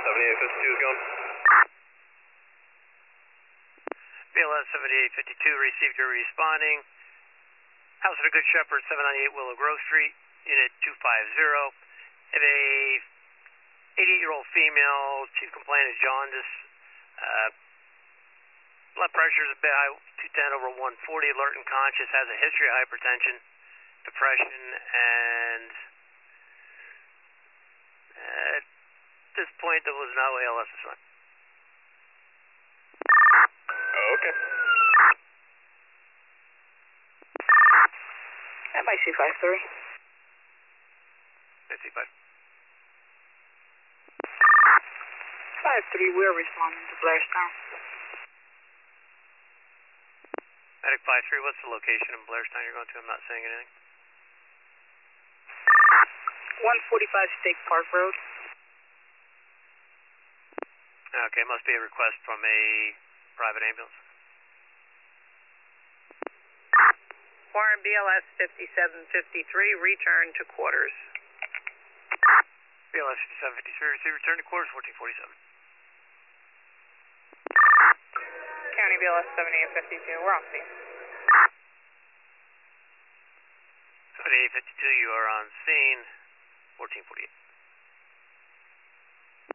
7852 is going. BLS 7852 received your responding. House of the Good Shepherd, 798 Willow Grove Street, unit 250. Have a 88-year-old female. Chief complaint is jaundice. Blood pressure is a bit high, 210 over 140, alert and conscious, has a history of hypertension, depression, and at this point there was no ALS assigned. Okay. MIC-53. MIC-5. 5-3, we're responding to Blairstown. Medic 5-3, what's the location in Blairstown you're going to? I'm not saying anything. 145 Stake Park Road. Okay, must be a request from a private ambulance. Warren BLS 5753, return to quarters. BLS 5753, receive return to quarters, 1447. County BLS 7852, we're on scene. 7852, you are on scene, 1448.